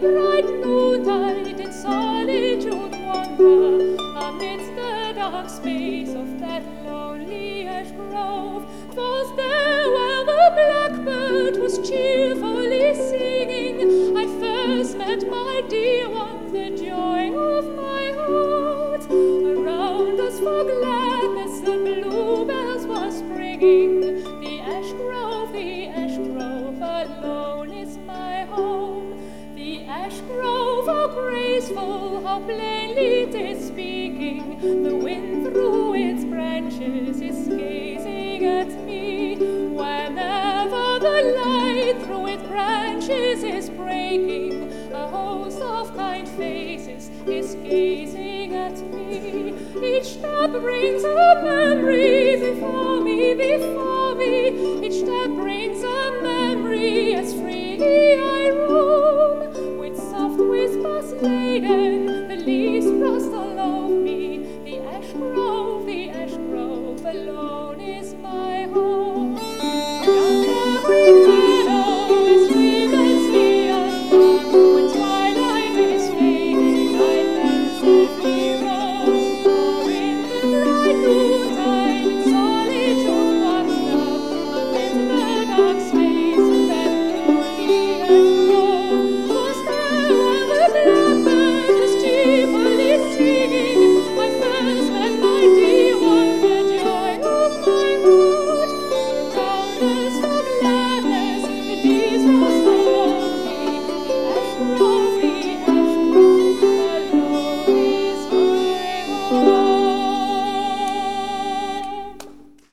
bright noontide in solitude wander amidst the dark space of that lonely ash grove. 'Twas there where the blackbird was cheerfully singing, I first met my dear one, the joy of my heart. Around us for gladness the bluebells were springing. The ash grove alone is my home. The ash grove, how graceful, how plainly it is speaking. The wind through its branches is gazing at me. Whenever the light through its branches is breaking, a host of kind faces is gazing at me. Each step brings a memory before me, before me. Each step brings a memory as freely